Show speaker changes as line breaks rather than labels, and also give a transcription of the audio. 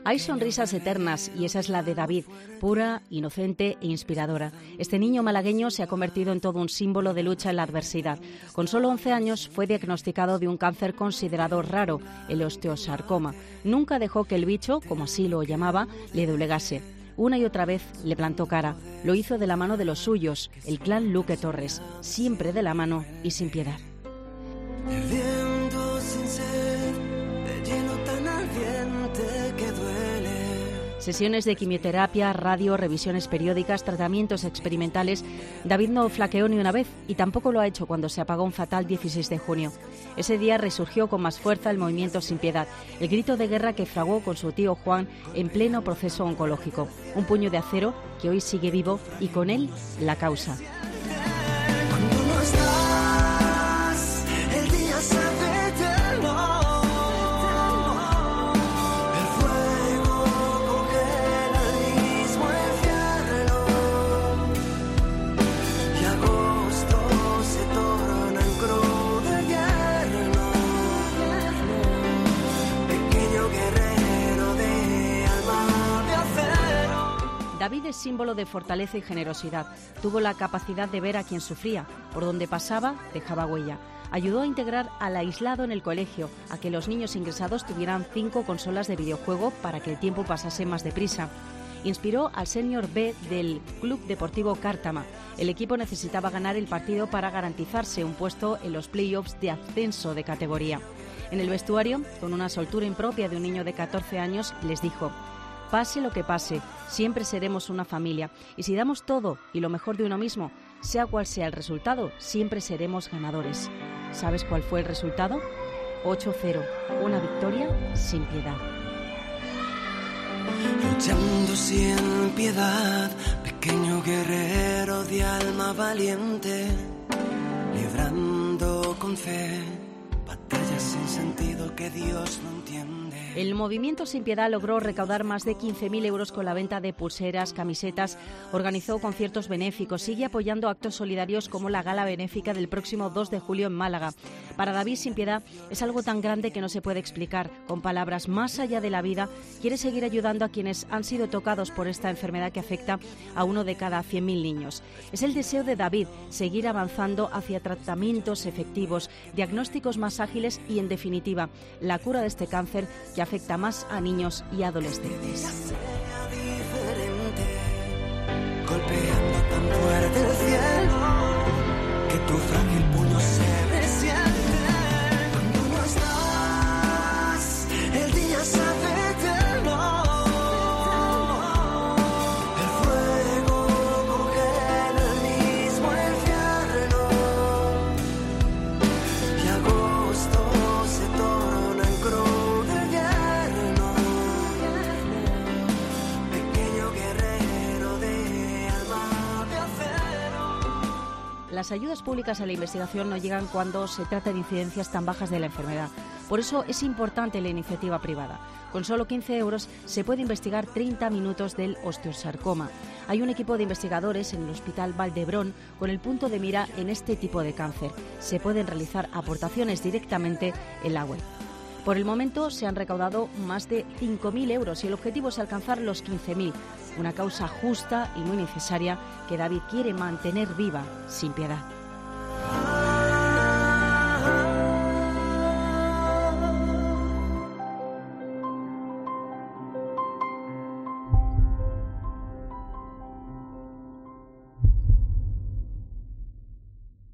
Hay sonrisas eternas y esa es la de David, pura, inocente e inspiradora. Este niño malagueño se ha convertido en todo un símbolo de lucha en la adversidad. Con solo 11 años fue diagnosticado de un cáncer considerado raro, el osteosarcoma. Nunca dejó que el bicho, como así lo llamaba, le doblegase. Una y otra vez le plantó cara. Lo hizo de la mano de los suyos, el clan Luque Torres, siempre de la mano y sin piedad.
Bebiendo sin sed, de hielo tan ardiente que duele.
Sesiones de quimioterapia, radio, revisiones periódicas, tratamientos experimentales. David no flaqueó ni una vez y tampoco lo ha hecho cuando se apagó un fatal 16 de junio. Ese día resurgió con más fuerza el movimiento Sin Piedad, el grito de guerra que fraguó con su tío Juan en pleno proceso oncológico. Un puño de acero que hoy sigue vivo y con él la causa.
Cuando no estás, el día se ve eterno. El fuego congela el mismo infierno. Y agosto se torna en crudo invierno. Pequeño guerrero de alma de acero.
David es símbolo de fortaleza y generosidad. Tuvo la capacidad de ver a quien sufría. Por donde pasaba, dejaba huella. Ayudó a integrar al aislado en el colegio, a que los niños ingresados tuvieran 5 consolas de videojuego para que el tiempo pasase más deprisa. Inspiró al Senior B del Club Deportivo Cártama. El equipo necesitaba ganar el partido para garantizarse un puesto en los playoffs de ascenso de categoría. En el vestuario, con una soltura impropia de un niño de 14 años, les dijo: pase lo que pase, siempre seremos una familia. Y si damos todo y lo mejor de uno mismo, sea cual sea el resultado, siempre seremos ganadores. ¿Sabes cuál fue el resultado? 8-0, una victoria sin piedad.
Luchando sin piedad, pequeño guerrero de alma valiente, librando con fe batallas sin sentido que Dios no entiende.
El movimiento Sin Piedad logró recaudar más de 15.000 euros con la venta de pulseras, camisetas, organizó conciertos benéficos, sigue apoyando actos solidarios como la gala benéfica del próximo 2 de julio en Málaga. Para David, Sin Piedad es algo tan grande que no se puede explicar con palabras. Más allá de la vida, quiere seguir ayudando a quienes han sido tocados por esta enfermedad que afecta a uno de cada 100.000 niños. Es el deseo de David seguir avanzando hacia tratamientos efectivos, diagnósticos más ágiles y, en definitiva, la cura de este cáncer que afecta más a niños y adolescentes.
Sea diferente, golpeando tan fuerte el cielo, que tu frágil puño se resiente. Cuando no estás, el día se hace eterno. El fuego congela el mismo infierno. Y agosto se torna en crudo.
Las ayudas públicas a la investigación no llegan cuando se trata de incidencias tan bajas de la enfermedad. Por eso es importante la iniciativa privada. Con solo 15 euros se puede investigar 30 minutos del osteosarcoma. Hay un equipo de investigadores en el Hospital Valdebrón con el punto de mira en este tipo de cáncer. Se pueden realizar aportaciones directamente en la web. Por el momento se han recaudado más de 5.000 euros y el objetivo es alcanzar los 15.000. Una causa justa y muy necesaria que David quiere mantener viva, sin piedad.